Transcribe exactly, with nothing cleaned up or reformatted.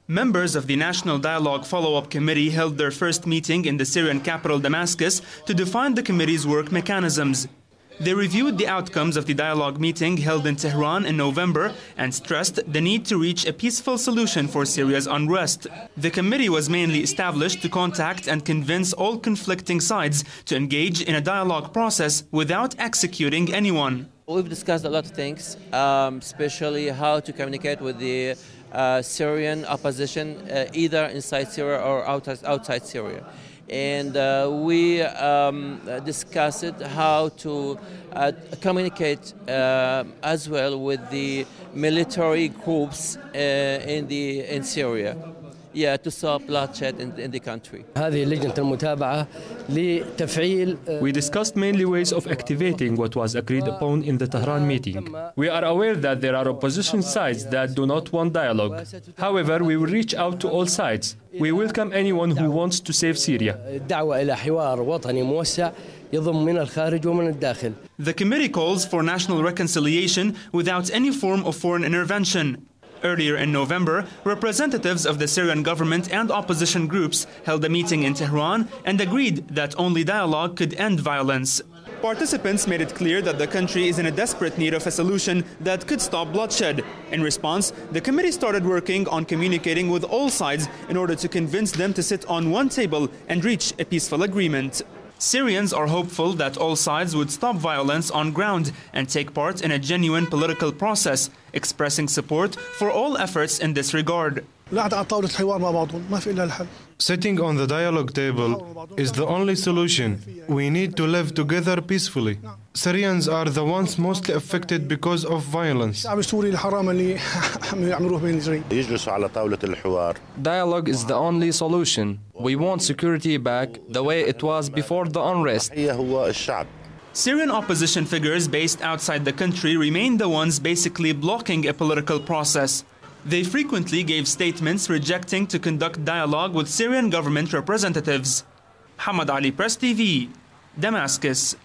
Members of the National Dialogue Follow-up Committee held their first meeting in the Syrian capital Damascus to define the committee's work mechanisms. They reviewed the outcomes of the dialogue meeting held in Tehran in November and stressed the need to reach a peaceful solution for Syria's unrest. The committee was mainly established to contact and convince all conflicting sides to engage in a dialogue process without executing anyone. We've discussed a lot of things, um, especially how to communicate with the uh, Syrian opposition, uh, either inside Syria or outside, outside Syria. And uh, we um, discussed how to uh, communicate uh, as well with the military groups uh, in the in Syria, yeah, to stop bloodshed in, in the country. We discussed mainly ways of activating what was agreed upon in the Tehran meeting. We are aware that there are opposition sides that do not want dialogue. However, we will reach out to all sides. We welcome anyone who wants to save Syria. The committee calls for national reconciliation without any form of foreign intervention. Earlier in November, representatives of the Syrian government and opposition groups held a meeting in Tehran and agreed that only dialogue could end violence. Participants made it clear that the country is in a desperate need of a solution that could stop bloodshed. In response, the committee started working on communicating with all sides in order to convince them to sit on one table and reach a peaceful agreement. Syrians are hopeful that all sides would stop violence on ground and take part in a genuine political process, expressing support for all efforts in this regard. Sitting on the dialogue table is the only solution. We need to live together peacefully. Syrians are the ones mostly affected because of violence. Dialogue is the only solution. We want security back the way it was before the unrest. Syrian opposition figures based outside the country remain the ones basically blocking a political process. They frequently gave statements rejecting to conduct dialogue with Syrian government representatives. Hamad Ali, Press T V, Damascus.